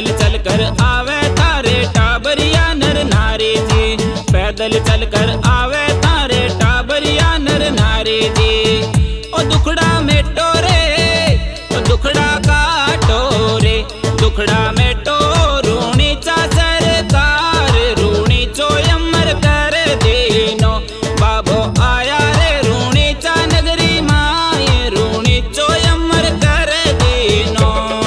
चल कर आवे तारे टाबरिया नर नारी जी, पैदल चल कर आवे तारे टाबरिया नर नारी जी। ओ दुखड़ा मेटो रे, ओ दुखड़ा काटो रे, दुखड़ा मेटो रूणी चा सरकार, रूणी चो अमर कर देनो, बाबो आया रे रूणी चा नगरी माए, रूणी चो अमर कर देनो।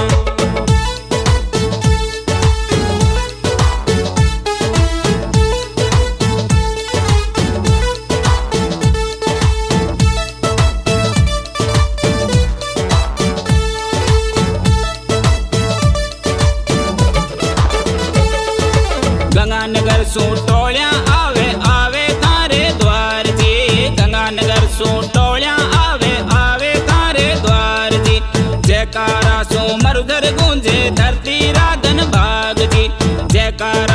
गंगानगर सू टोलिया आवे आवे तारे द्वार जी, गंगानगर सू टोलिया आवे आवे तारे द्वार जी। जयकारा सू मरुधर गूंजे धरती रागन भाग जी, जयकारा